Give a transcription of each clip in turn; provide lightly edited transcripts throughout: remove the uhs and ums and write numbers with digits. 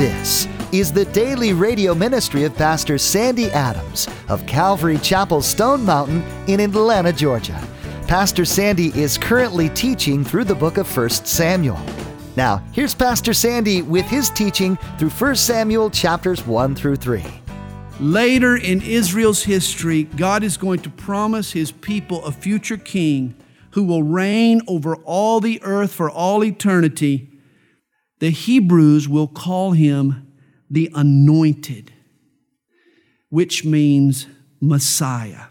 This is the daily radio ministry of Pastor Sandy Adams of Calvary Chapel Stone Mountain in Atlanta, Georgia. Pastor Sandy is currently teaching through the book of 1 Samuel. Now, here's Pastor Sandy with his teaching through 1 Samuel chapters 1 through 3. Later in Israel's history, God is going to promise His people a future king who will reign over all the earth for all eternity. The Hebrews will call Him the Anointed, which means Messiah.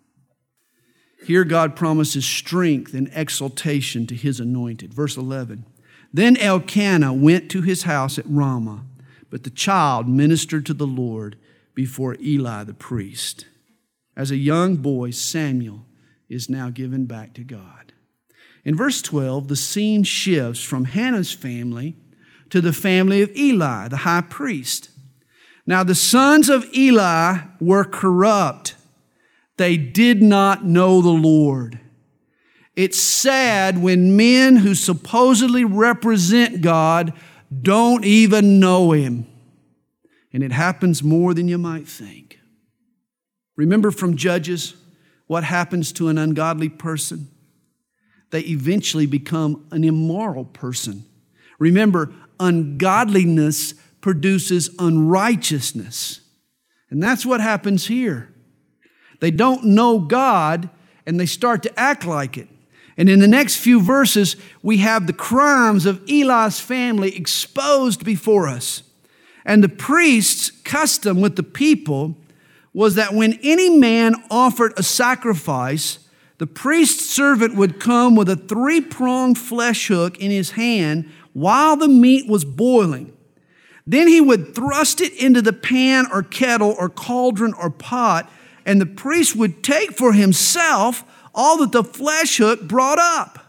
Here God promises strength and exaltation to His anointed. Verse 11, Then Elkanah went to his house at Ramah, but the child ministered to the Lord before Eli the priest. As a young boy, Samuel is now given back to God. In verse 12, the scene shifts from Hannah's family to the family of Eli, the high priest. Now the sons of Eli were corrupt. They did not know the Lord. It's sad when men who supposedly represent God don't even know Him. And it happens more than you might think. Remember from Judges what happens to an ungodly person? They eventually become an immoral person. Remember, ungodliness produces unrighteousness. And that's what happens here. They don't know God and they start to act like it. And in the next few verses, we have the crimes of Eli's family exposed before us. And the priest's custom with the people was that when any man offered a sacrifice, the priest's servant would come with a 3-pronged flesh hook in his hand while the meat was boiling. Then he would thrust it into the pan or kettle or cauldron or pot, and the priest would take for himself all that the flesh hook brought up.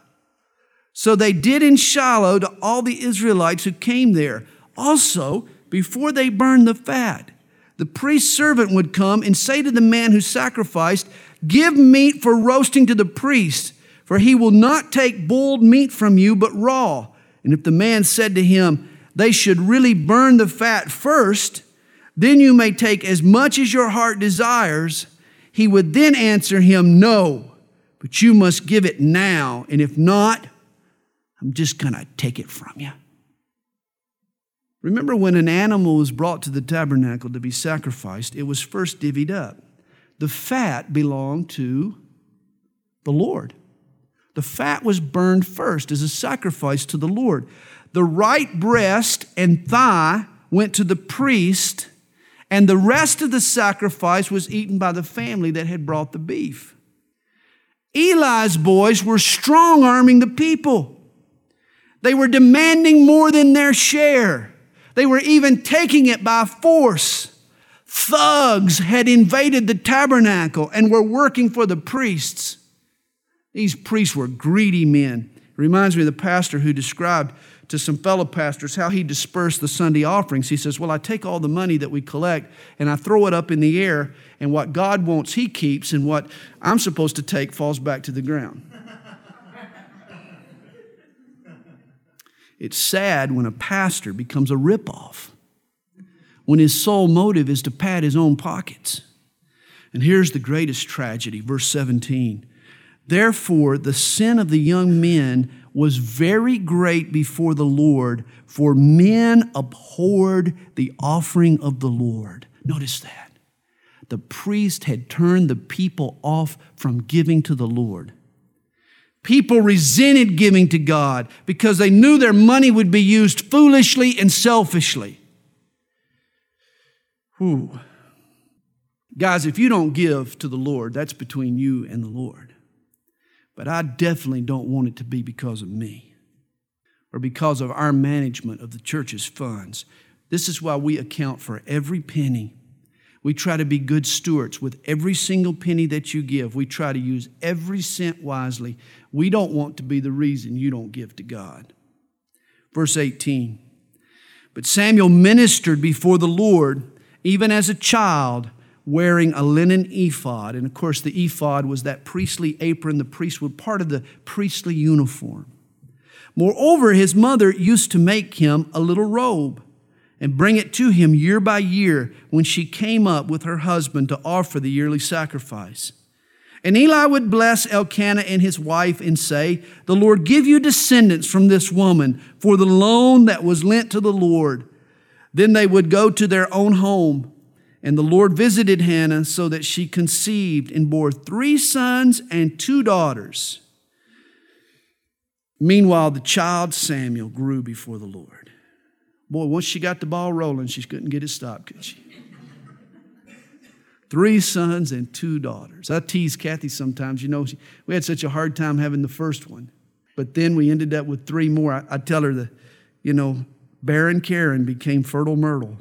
So they did in Shiloh to all the Israelites who came there. Also, before they burned the fat, the priest's servant would come and say to the man who sacrificed, "Give meat for roasting to the priest, for he will not take boiled meat from you, but raw." And if the man said to him, "They should really burn the fat first, then you may take as much as your heart desires," he would then answer him, "No, but you must give it now, and if not, I'm just going to take it from you." Remember, when an animal was brought to the tabernacle to be sacrificed, it was first divvied up. The fat belonged to the Lord. The fat was burned first as a sacrifice to the Lord. The right breast and thigh went to the priest, and the rest of the sacrifice was eaten by the family that had brought the beef. Eli's boys were strong-arming the people. They were demanding more than their share. They were even taking it by force. Thugs had invaded the tabernacle and were working for the priests. These priests were greedy men. It reminds me of the pastor who described to some fellow pastors how he dispersed the Sunday offerings. He says, "Well, I take all the money that we collect and I throw it up in the air, and what God wants, He keeps, and what I'm supposed to take falls back to the ground." It's sad when a pastor becomes a ripoff, when his sole motive is to pad his own pockets. And here's the greatest tragedy, verse 17. Therefore, the sin of the young men was very great before the Lord, for men abhorred the offering of the Lord. Notice that. The priest had turned the people off from giving to the Lord. People resented giving to God because they knew their money would be used foolishly and selfishly. Whew. Guys, if you don't give to the Lord, that's between you and the Lord. But I definitely don't want it to be because of me or because of our management of the church's funds. This is why we account for every penny. We try to be good stewards with every single penny that you give. We try to use every cent wisely. We don't want to be the reason you don't give to God. Verse 18, But Samuel ministered before the Lord, even as a child, wearing a linen ephod. And of course, the ephod was that priestly apron. The priests were part of the priestly uniform. Moreover, his mother used to make him a little robe. and bring it to him year by year when she came up with her husband to offer the yearly sacrifice. And Eli would bless Elkanah and his wife and say, "The Lord give you descendants from this woman for the loan that was lent to the Lord." Then they would go to their own home. And the Lord visited Hannah so that she conceived and bore 3 sons and 2 daughters. Meanwhile, the child Samuel grew before the Lord. Boy, once she got the ball rolling, she couldn't get it stopped, could she? 3 sons and 2 daughters. I tease Kathy sometimes. We had such a hard time having the first one. But then we ended up with 3 more. I tell her that, barren Karen became fertile Myrtle.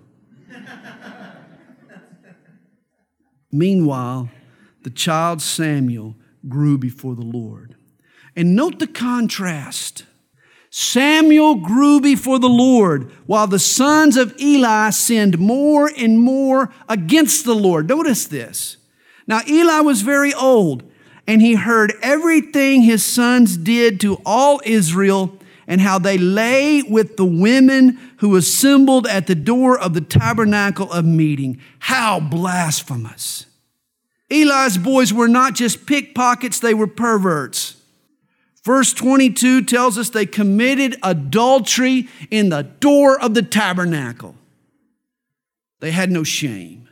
Meanwhile, the child Samuel grew before the Lord. And note the contrast. Samuel grew before the Lord, while the sons of Eli sinned more and more against the Lord. Notice this. Now, Eli was very old, and he heard everything his sons did to all Israel and how they lay with the women who assembled at the door of the tabernacle of meeting. How blasphemous. Eli's boys were not just pickpockets, they were perverts. Verse 22 tells us they committed adultery in the door of the tabernacle. They had no shame.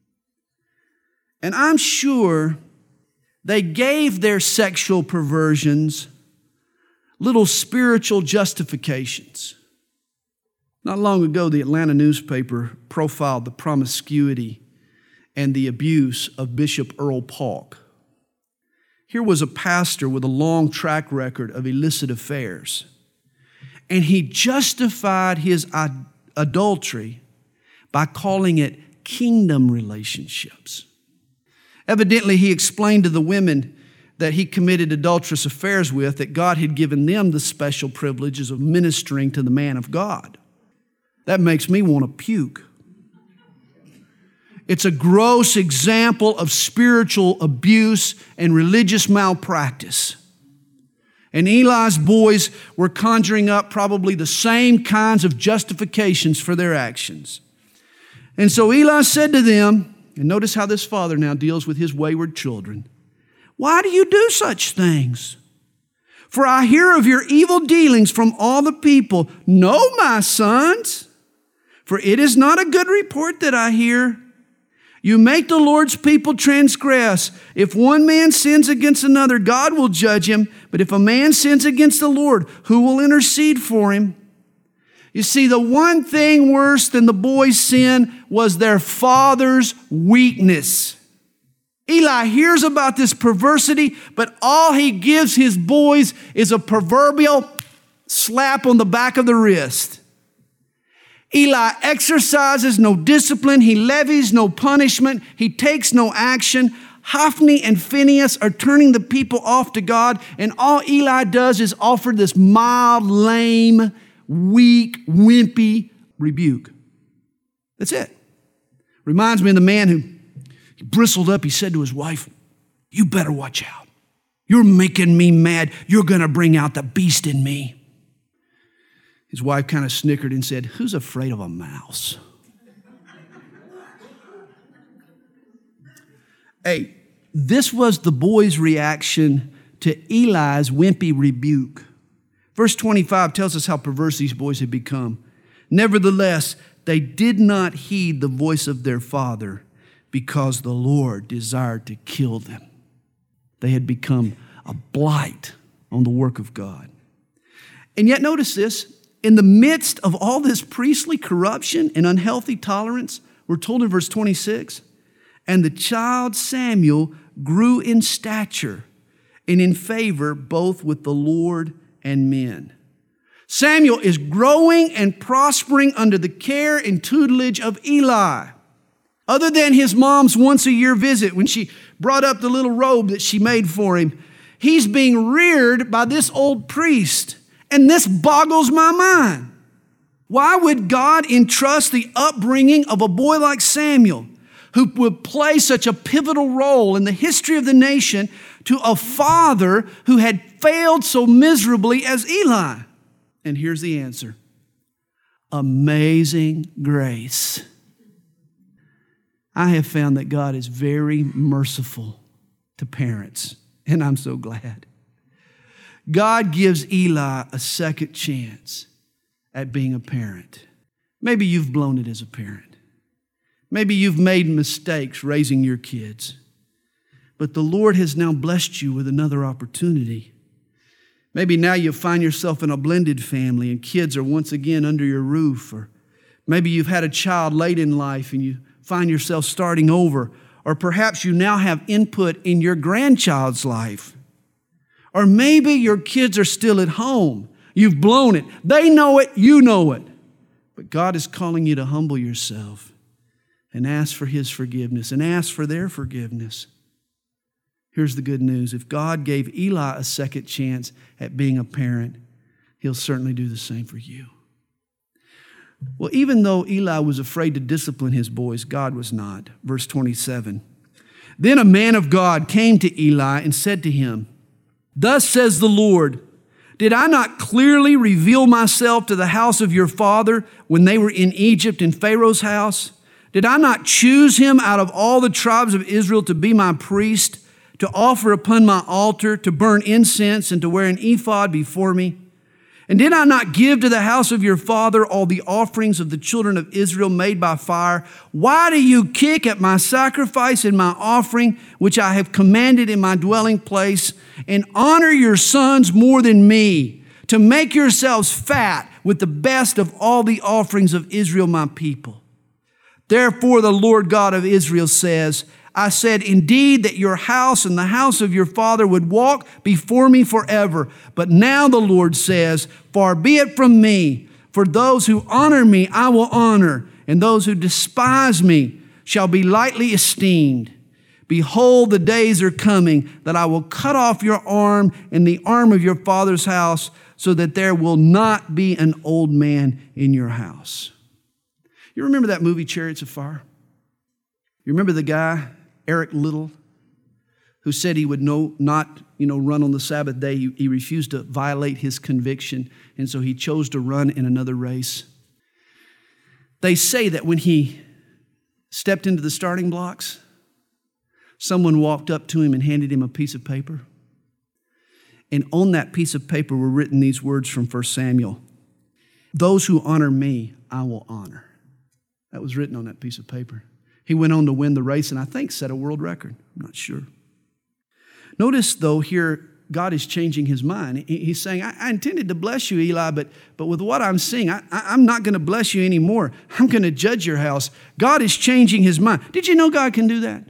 And I'm sure they gave their sexual perversions little spiritual justifications. Not long ago, the Atlanta newspaper profiled the promiscuity and the abuse of Bishop Earl Polk. Here was a pastor with a long track record of illicit affairs, and he justified his adultery by calling it kingdom relationships. Evidently, he explained to the women that he committed adulterous affairs with that God had given them the special privileges of ministering to the man of God. That makes me want to puke. It's a gross example of spiritual abuse and religious malpractice. And Eli's boys were conjuring up probably the same kinds of justifications for their actions. And so Eli said to them, and notice how this father now deals with his wayward children, "Why do you do such things? For I hear of your evil dealings from all the people. No, my sons, for it is not a good report that I hear. You make the Lord's people transgress. If one man sins against another, God will judge him. But if a man sins against the Lord, who will intercede for him?" You see, the one thing worse than the boys' sin was their father's weakness. Eli hears about this perversity, but all he gives his boys is a proverbial slap on the back of the wrist. Eli exercises no discipline. He levies no punishment. He takes no action. Hophni and Phinehas are turning the people off to God, and all Eli does is offer this mild, lame, weak, wimpy rebuke. That's it. Reminds me of the man who bristled up. He said to his wife, "You better watch out. You're making me mad. You're going to bring out the beast in me." His wife kind of snickered and said, "Who's afraid of a mouse?" Hey, this was the boys' reaction to Eli's wimpy rebuke. Verse 25 tells us how perverse these boys had become. Nevertheless, they did not heed the voice of their father because the Lord desired to kill them. They had become a blight on the work of God. And yet notice this. In the midst of all this priestly corruption and unhealthy tolerance, we're told in verse 26, "And the child Samuel grew in stature and in favor both with the Lord and men." Samuel is growing and prospering under the care and tutelage of Eli. Other than his mom's once-a-year visit when she brought up the little robe that she made for him, he's being reared by this old priest. And this boggles my mind. Why would God entrust the upbringing of a boy like Samuel, who would play such a pivotal role in the history of the nation, to a father who had failed so miserably as Eli? And here's the answer. amazing grace. I have found that God is very merciful to parents, and I'm so glad. God gives Eli a second chance at being a parent. Maybe you've blown it as a parent. Maybe you've made mistakes raising your kids. But the Lord has now blessed you with another opportunity. Maybe now you find yourself in a blended family and kids are once again under your roof. Or maybe you've had a child late in life and you find yourself starting over. Or perhaps you now have input in your grandchild's life. Or maybe your kids are still at home. You've blown it. They know it, you know it. But God is calling you to humble yourself and ask for His forgiveness and ask for their forgiveness. Here's the good news. If God gave Eli a second chance at being a parent, He'll certainly do the same for you. Well, even though Eli was afraid to discipline his boys, God was not. Verse 27. Then a man of God came to Eli and said to him, "Thus says the Lord, did I not clearly reveal myself to the house of your father when they were in Egypt in Pharaoh's house? Did I not choose him out of all the tribes of Israel to be my priest, to offer upon my altar, to burn incense, and to wear an ephod before me? And did I not give to the house of your father all the offerings of the children of Israel made by fire? Why do you kick at my sacrifice and my offering, which I have commanded in my dwelling place, and honor your sons more than me, to make yourselves fat with the best of all the offerings of Israel, my people? Therefore, the Lord God of Israel says, I said, indeed, that your house and the house of your father would walk before me forever. But now the Lord says, far be it from me, for those who honor me I will honor, and those who despise me shall be lightly esteemed. Behold, the days are coming that I will cut off your arm and the arm of your father's house, so that there will not be an old man in your house." You remember that movie, Chariots of Fire? You remember the guy, Eric Liddell, who said he would not run on the Sabbath day. He refused to violate his conviction, and so he chose to run in another race. They say that when he stepped into the starting blocks, someone walked up to him and handed him a piece of paper. And on that piece of paper were written these words from 1 Samuel. "Those who honor me, I will honor." That was written on that piece of paper. He went on to win the race and I think set a world record. I'm not sure. Notice, though, here God is changing his mind. He's saying, I intended to bless you, Eli, but with what I'm seeing, I'm not going to bless you anymore. I'm going to judge your house. God is changing his mind. Did you know God can do that?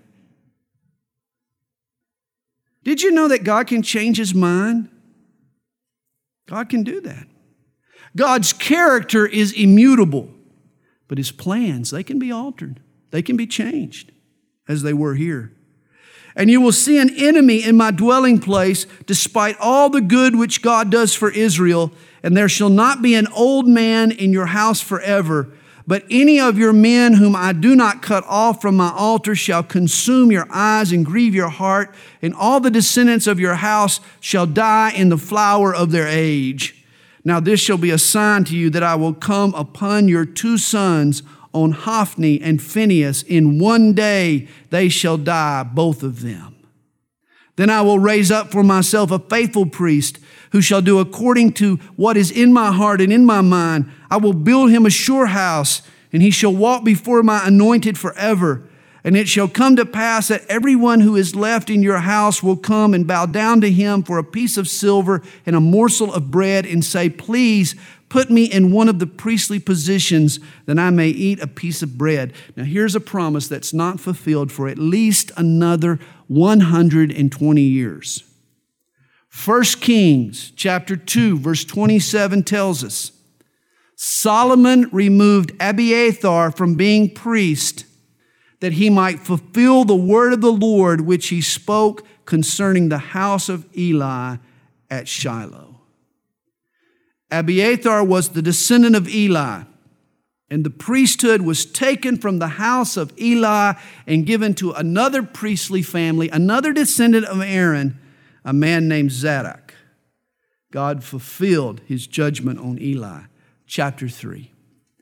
Did you know that God can change his mind? God can do that. God's character is immutable, but his plans, they can be altered. They can be changed as they were here. "And you will see an enemy in my dwelling place, despite all the good which God does for Israel. And there shall not be an old man in your house forever. But any of your men whom I do not cut off from my altar shall consume your eyes and grieve your heart. And all the descendants of your house shall die in the flower of their age. Now this shall be a sign to you that I will come upon your two sons, on Hophni and Phinehas. In one day they shall die, both of them. Then I will raise up for myself a faithful priest, who shall do according to what is in my heart and in my mind. I will build him a sure house, and he shall walk before my anointed forever. And it shall come to pass that everyone who is left in your house will come and bow down to him for a piece of silver and a morsel of bread, and say, please put me in one of the priestly positions, that I may eat a piece of bread." Now here's a promise that's not fulfilled for at least another 120 years. 1 Kings chapter 2, verse 27 tells us, Solomon removed Abiathar from being priest, that he might fulfill the word of the Lord which he spoke concerning the house of Eli at Shiloh. Abiathar was the descendant of Eli, and the priesthood was taken from the house of Eli and given to another priestly family, another descendant of Aaron, a man named Zadok. God fulfilled his judgment on Eli. Chapter 3.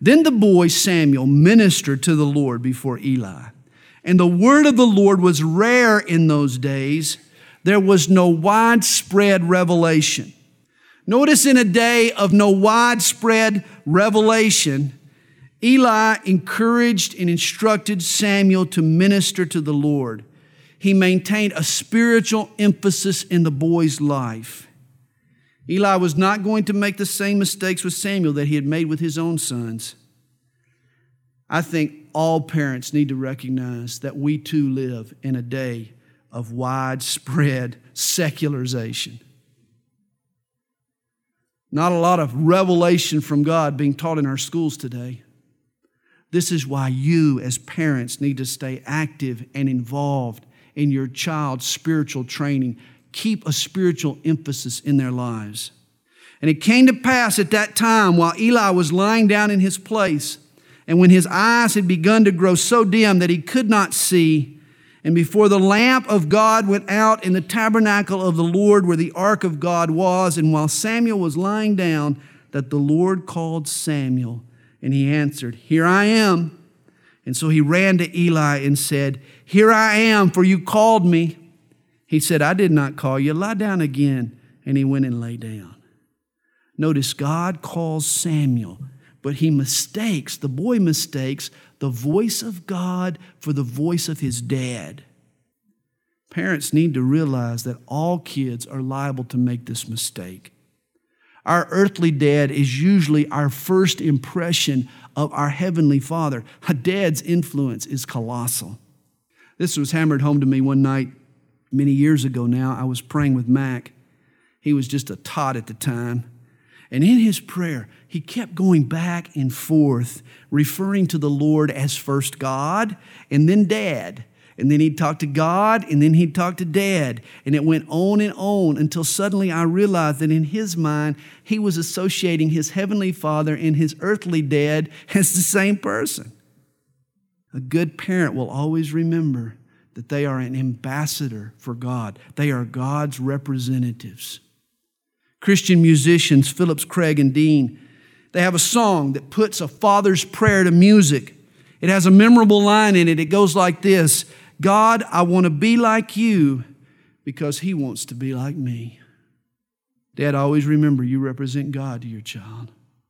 Then the boy Samuel ministered to the Lord before Eli. And the word of the Lord was rare in those days. There was no widespread revelation. Notice, in a day of no widespread revelation, Eli encouraged and instructed Samuel to minister to the Lord. He maintained a spiritual emphasis in the boy's life. Eli was not going to make the same mistakes with Samuel that he had made with his own sons. I think all parents need to recognize that we too live in a day of widespread secularization. Not a lot of revelation from God being taught in our schools today. This is why you as parents need to stay active and involved in your child's spiritual training. Keep a spiritual emphasis in their lives. And it came to pass at that time, while Eli was lying down in his place, and when his eyes had begun to grow so dim that he could not see, and before the lamp of God went out in the tabernacle of the Lord where the ark of God was, and while Samuel was lying down, that the Lord called Samuel, and he answered, "Here I am." And so he ran to Eli and said, "Here I am, for you called me." He said, "I did not call you. Lie down again." And he went and lay down. Notice, God calls Samuel, but the boy mistakes the voice of God for the voice of his dad. Parents need to realize that all kids are liable to make this mistake. Our earthly dad is usually our first impression of our heavenly Father. A dad's influence is colossal. This was hammered home to me one night many years ago now. I was praying with Mac. He was just a tot at the time. And in his prayer, he kept going back and forth, referring to the Lord as first God and then Dad. And then he'd talk to God, and then he'd talk to Dad. And it went on and on until suddenly I realized that in his mind, he was associating his heavenly Father and his earthly dad as the same person. A good parent will always remember that they are an ambassador for God. They are God's representatives. Christian musicians, Phillips, Craig, and Dean, they have a song that puts a father's prayer to music. It has a memorable line in it. It goes like this: "God, I want to be like you because he wants to be like me." Dad, always remember you represent God to your child.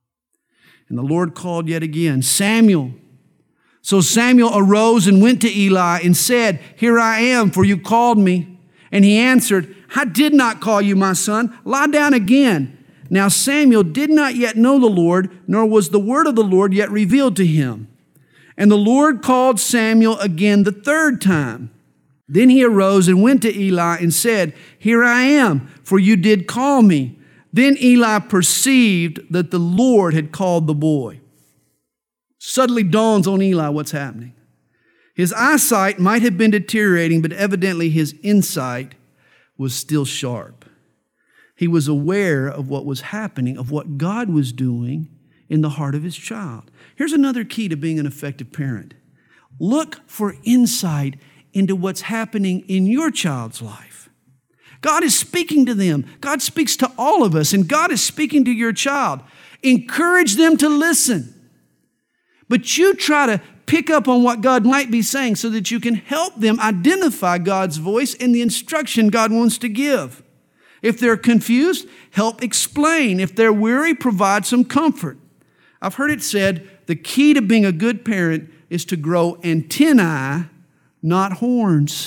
And the Lord called yet again, "Samuel." So Samuel arose and went to Eli and said, "Here I am, for you called me." And he answered, "I did not call you, my son. Lie down again." Now Samuel did not yet know the Lord, nor was the word of the Lord yet revealed to him. And the Lord called Samuel again the third time. Then he arose and went to Eli and said, "Here I am, for you did call me." Then Eli perceived that the Lord had called the boy. Suddenly dawns on Eli what's happening. His eyesight might have been deteriorating, but evidently his insight was still sharp. He was aware of what was happening, of what God was doing in the heart of his child. Here's another key to being an effective parent. Look for insight into what's happening in your child's life. God is speaking to them. God speaks to all of us, and God is speaking to your child. Encourage them to listen. But you try to pick up on what God might be saying so that you can help them identify God's voice and the instruction God wants to give. If they're confused, help explain. If they're weary, provide some comfort. I've heard it said, the key to being a good parent is to grow antennae, not horns.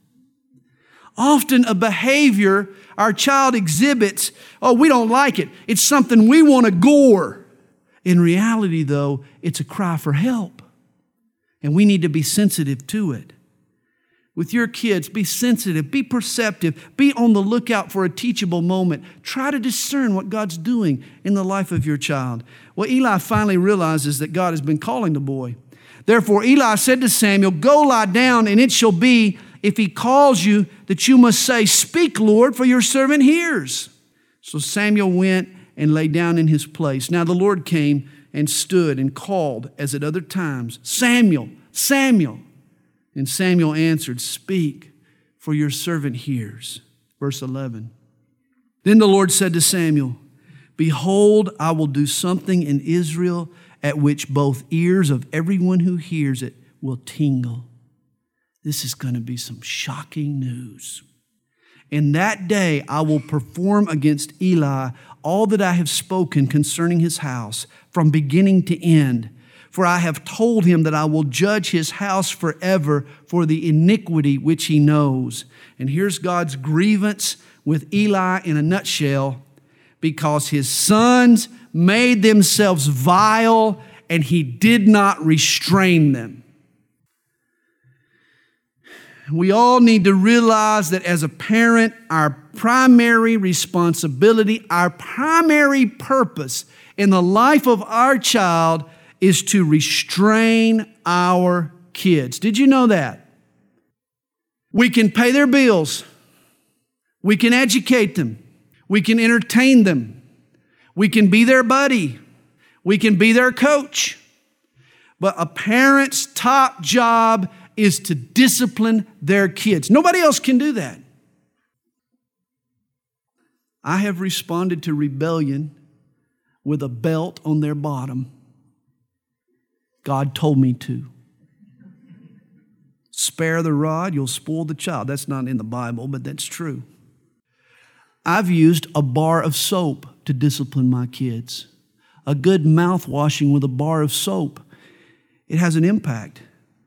Often a behavior our child exhibits, we don't like it. It's something we want to gore. In reality, though, it's a cry for help. And we need to be sensitive to it. With your kids, be sensitive, be perceptive, be on the lookout for a teachable moment. Try to discern what God's doing in the life of your child. Well, Eli finally realizes that God has been calling the boy. Therefore, Eli said to Samuel, "Go lie down, and it shall be, if he calls you, that you must say, 'Speak, Lord, for your servant hears.'" So Samuel went and lay down in his place. Now the Lord came and stood and called, as at other times, "Samuel, Samuel." And Samuel answered, "Speak, for your servant hears." Verse 11. Then the Lord said to Samuel, "Behold, I will do something in Israel at which both ears of everyone who hears it will tingle. This is going to be some shocking news. In that day I will perform against Eli all that I have spoken concerning his house from beginning to end. For I have told him that I will judge his house forever for the iniquity which he knows. And here's God's grievance with Eli in a nutshell. Because his sons made themselves vile and he did not restrain them. We all need to realize that as a parent, our primary responsibility, our primary purpose in the life of our child is to restrain our kids. Did you know that? We can pay their bills. We can educate them. We can entertain them. We can be their buddy. We can be their coach. But a parent's top job is to discipline their kids. Nobody else can do that. I have responded to rebellion with a belt on their bottom. God told me to. Spare the rod, you'll spoil the child. That's not in the Bible, but that's true. I've used a bar of soap to discipline my kids. A good mouth washing with a bar of soap. It has an impact.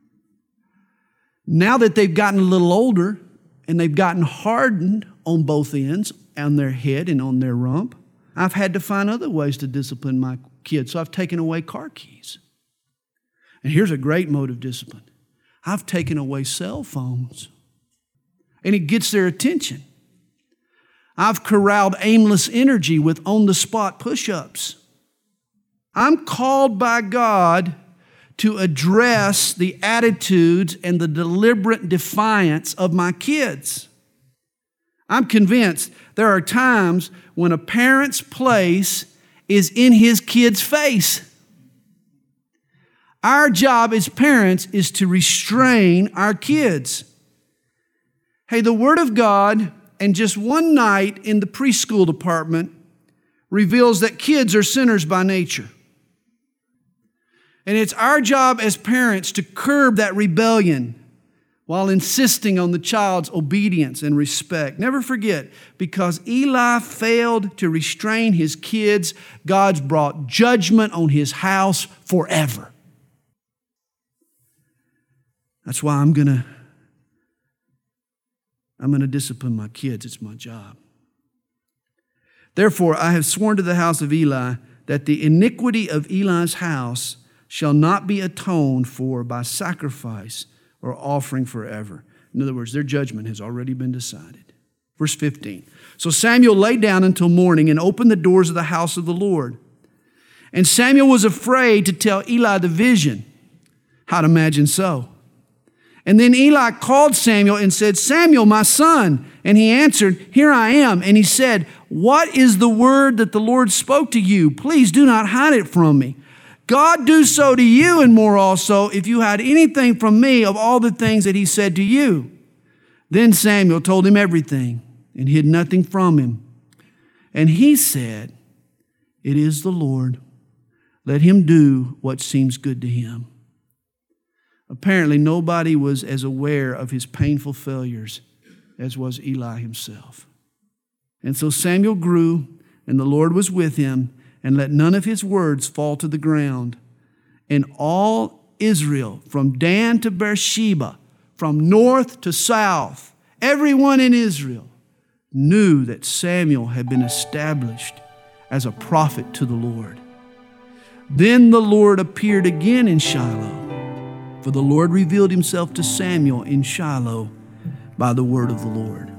Now that they've gotten a little older and they've gotten hardened on both ends, on their head and on their rump, I've had to find other ways to discipline my kids. So I've taken away car keys. And here's a great mode of discipline. I've taken away cell phones. And it gets their attention. I've corralled aimless energy with on-the-spot push-ups. I'm called by God to address the attitudes and the deliberate defiance of my kids. I'm convinced there are times when a parent's place is in his kid's face. Our job as parents is to restrain our kids. Hey, the Word of God, and just one night in the preschool department, reveals that kids are sinners by nature. And it's our job as parents to curb that rebellion while insisting on the child's obedience and respect. Never forget, because Eli failed to restrain his kids, God's brought judgment on his house forever. That's why I'm going to discipline my kids. It's my job. Therefore, I have sworn to the house of Eli that the iniquity of Eli's house shall not be atoned for by sacrifice or offering forever. In other words, their judgment has already been decided. Verse 15. So Samuel lay down until morning and opened the doors of the house of the Lord. And Samuel was afraid to tell Eli the vision. I'd imagine so. And then Eli called Samuel and said, Samuel, my son. And he answered, here I am. And he said, what is the word that the Lord spoke to you? Please do not hide it from me. God do so to you and more also if you hide anything from me of all the things that he said to you. Then Samuel told him everything and hid nothing from him. And he said, it is the Lord. Let him do what seems good to him. Apparently, nobody was as aware of his painful failures as was Eli himself. And so Samuel grew, and the Lord was with him, and let none of his words fall to the ground. And all Israel, from Dan to Beersheba, from north to south, everyone in Israel knew that Samuel had been established as a prophet to the Lord. Then the Lord appeared again in Shiloh, for the Lord revealed himself to Samuel in Shiloh by the word of the Lord.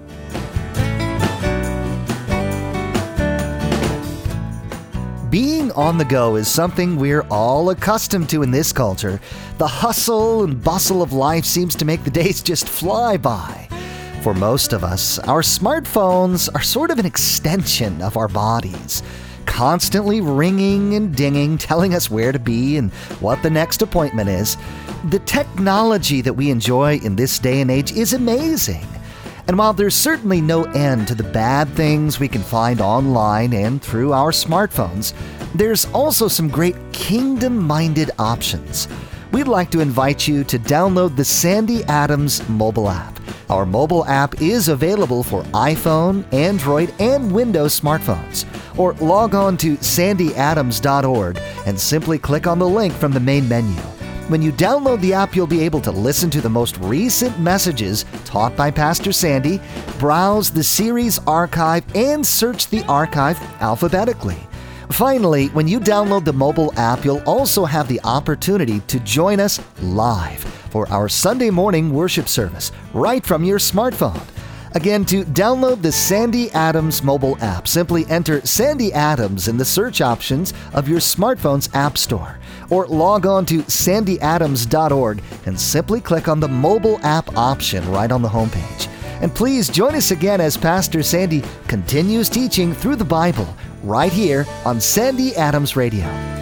Being on the go is something we're all accustomed to in this culture. The hustle and bustle of life seems to make the days just fly by. For most of us, our smartphones are sort of an extension of our bodies, constantly ringing and dinging, telling us where to be and what the next appointment is. The technology that we enjoy in this day and age is amazing. And while there's certainly no end to the bad things we can find online and through our smartphones, there's also some great kingdom-minded options. We'd like to invite you to download the Sandy Adams mobile app. Our mobile app is available for iPhone, Android, and Windows smartphones. Or log on to sandyadams.org and simply click on the link from the main menu. When you download the app, you'll be able to listen to the most recent messages taught by Pastor Sandy, browse the series archive, and search the archive alphabetically. Finally, when you download the mobile app, you'll also have the opportunity to join us live for our Sunday morning worship service right from your smartphone. Again, to download the Sandy Adams mobile app, simply enter Sandy Adams in the search options of your smartphone's app store, or log on to sandyadams.org and simply click on the mobile app option right on the homepage. And please join us again as Pastor Sandy continues teaching through the Bible right here on Sandy Adams Radio.